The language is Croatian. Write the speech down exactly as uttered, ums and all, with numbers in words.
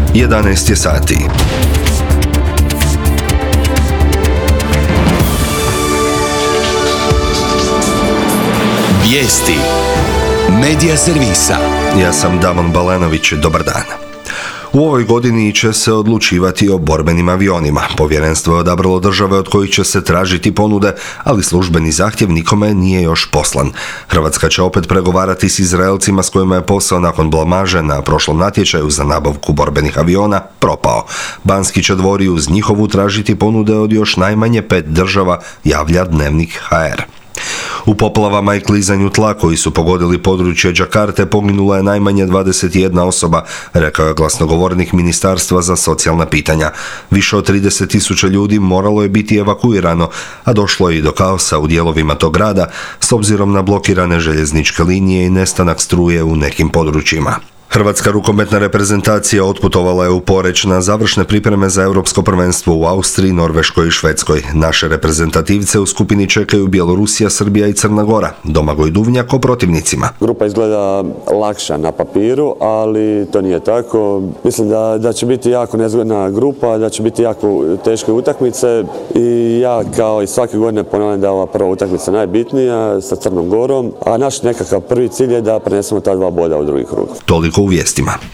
jedanaest je sati. Vijesti Medija servisa. Ja sam Damon Balenović, dobar dan. U ovoj godini će se odlučivati o borbenim avionima. Povjerenstvo je odabralo države od kojih će se tražiti ponude, ali službeni zahtjev nikome nije još poslan. Hrvatska će opet pregovarati s Izraelcima s kojima je posao nakon blamaže na prošlom natječaju za nabavku borbenih aviona propao. Banski će dvori uz njihovu tražiti ponude od još najmanje pet država, javlja Dnevnik ha er. U poplavama i klizanju tla koji su pogodili područje Đakarte poginula je najmanje dvadeset jedna osoba, rekao je glasnogovornik Ministarstva za socijalna pitanja. Više od trideset tisuća ljudi moralo je biti evakuirano, a došlo je i do kaosa u dijelovima tog grada s obzirom na blokirane željezničke linije i nestanak struje u nekim područjima. Hrvatska rukometna reprezentacija otputovala je u Poreč na završne pripreme za europsko prvenstvo u Austriji, Norveškoj i Švedskoj. Naše reprezentativce u skupini čekaju Bjelorusija, Srbija i Crna Gora. Domagoj Duvnjak o protivnicima. Grupa izgleda lakša na papiru, ali to nije tako. Mislim da, da će biti jako nezgodna grupa, da će biti jako teške utakmice i ja kao i svake godine ponavljam da je ova prva utakmica najbitnija sa Crnom Gorom, a naš nekakav prvi cilj je da prenesemo ta dva boda u drugi krug. Toliko u vijestima.